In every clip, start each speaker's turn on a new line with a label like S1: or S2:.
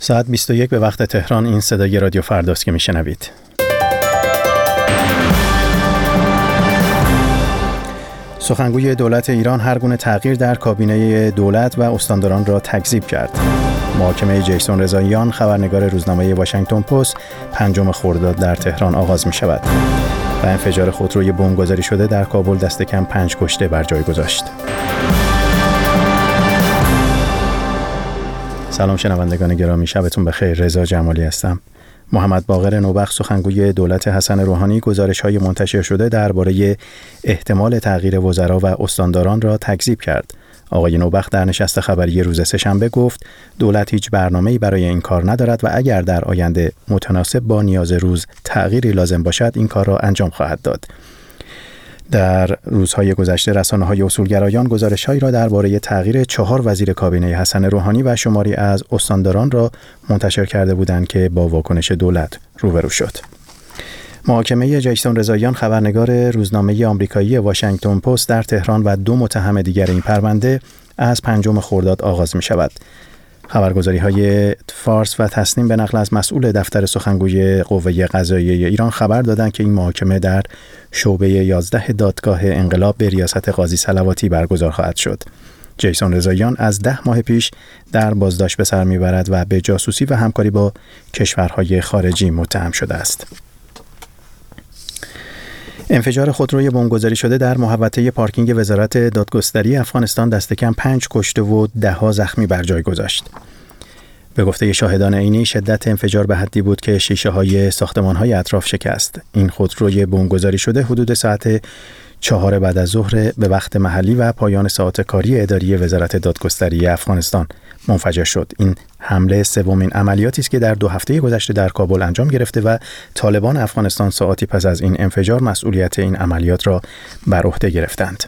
S1: ساعت 21 به وقت تهران. این صدای رادیو فرداست که میشنوید. سخنگوی دولت ایران هر گونه تغییر در کابینه دولت و استانداران را تکذیب کرد. محاکمه جیسون رضاییان خبرنگار روزنامه واشنگتن پست 5 خرداد در تهران آغاز می شود و انفجار خودروی بمبگذاری شده در کابل دست کم 5 کشته بر جای گذاشت. سلام شنوندگان گرامی، شبتون بخیر. رضا جمالی هستم. محمد باقر نوبخت سخنگوی دولت حسن روحانی گزارش‌های منتشر شده درباره احتمال تغییر وزرا و استانداران را تکذیب کرد. آقای نوبخت در نشست خبری روز سه‌شنبه گفت دولت هیچ برنامه‌ای برای این کار ندارد و اگر در آینده متناسب با نیاز روز تغییری لازم باشد این کار را انجام خواهد داد. در روزهای گذشته رسانه‌های اصولگرایان گزارش‌هایی را درباره تغییر 4 وزیر کابینه حسن روحانی و شماری از استانداران را منتشر کرده بودند که با واکنش دولت روبرو شد. محاکمه جیسون رضاییان خبرنگار روزنامه آمریکایی واشنگتن پست در تهران و 2 متهم دیگر این پرونده از 5 خرداد آغاز می‌شود. خبرگزاری‌های فارس و تسنیم به نقل از مسئول دفتر سخنگوی قوه قضاییه ایران خبر دادند که این محاکمه در شعبه 11 دادگاه انقلاب به ریاست قاضی صلواتی برگزار خواهد شد. جیسون رضاییان از 10 ماه پیش در بازداشت به سر میبرد و به جاسوسی و همکاری با کشورهای خارجی متهم شده است. انفجار خودروی بمبگذاری شده در محوطه پارکینگ وزارت دادگستری افغانستان دست کم 5 کشته و 10 زخمی بر جای گذاشت. به گفته شاهدان عینی شدت انفجار به حدی بود که شیشه‌های ساختمان‌های اطراف شکست. این خودروی بمبگذاری شده حدود ساعت 4 بعد از ظهر به وقت محلی و پایان ساعات کاری اداری وزارت دادگستری افغانستان منفجر شد. این حمله سومین عملیاتی است که در 2 هفته گذشته در کابل انجام گرفته و طالبان افغانستان ساعاتی پس از این انفجار مسئولیت این عملیات را بر عهده گرفتند.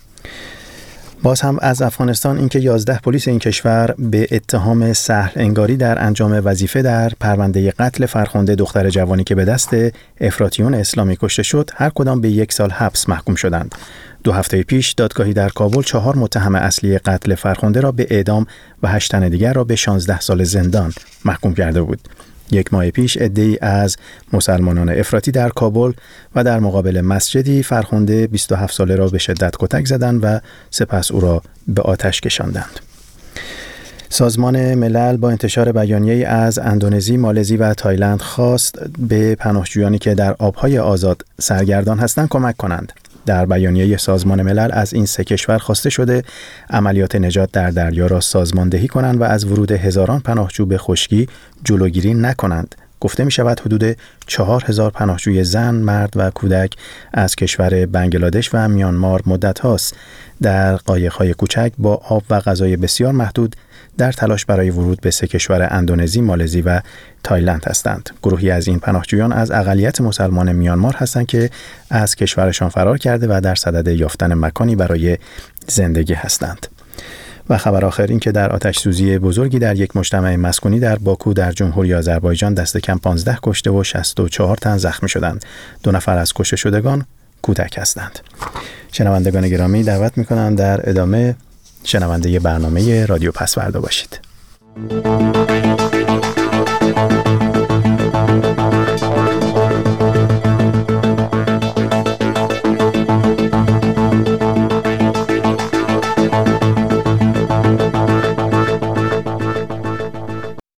S1: باز هم از افغانستان اینکه 11 پلیس این کشور به اتهام سهل انگاری در انجام وظیفه در پرونده قتل فرخنده دختر جوانی که به دست افراطیون اسلامی کشته شد هر کدام به 1 سال حبس محکوم شدند. 2 هفته پیش دادگاهی در کابل 4 متهم اصلی قتل فرخنده را به اعدام و 8 تن دیگر را به 16 سال زندان محکوم کرده بود. 1 ماه پیش عده‌ای از مسلمانان افراطی در کابل و در مقابل مسجدی فرخنده 27 ساله را به شدت کتک زدند و سپس او را به آتش کشاندند. سازمان ملل با انتشار بیانیه‌ای از اندونزی، مالزی و تایلند خواست به پناهجویانی که در آب‌های آزاد سرگردان هستند کمک کنند. در بیانیه سازمان ملل از این 3 کشور خواسته شده عملیات نجات در دریا را سازماندهی کنند و از ورود هزاران پناهجو به خشکی جلوگیری نکنند. گفته می شود حدود 4000 پناهجوی زن، مرد و کودک از کشور بنگلادش و میانمار مدت هاست در قایق‌های کوچک با آب و غذای بسیار محدود در تلاش برای ورود به 3 کشور اندونزی، مالزی و تایلند هستند. گروهی از این پناهجویان از اقلیت مسلمان میانمار هستند که از کشورشان فرار کرده و در صدد یافتن مکانی برای زندگی هستند. و خبر آخر این که در آتش سوزی بزرگی در یک مجتمع مسکونی در باکو در جمهوری آذربایجان دست کم 15 کشته و 64 تن زخمی شدند. 2 نفر از کشته شدگان کودک هستند. شنوندگان گرامی دعوت می‌کنم در ادامه شنونده برنامه رادیو پسوردا باشید.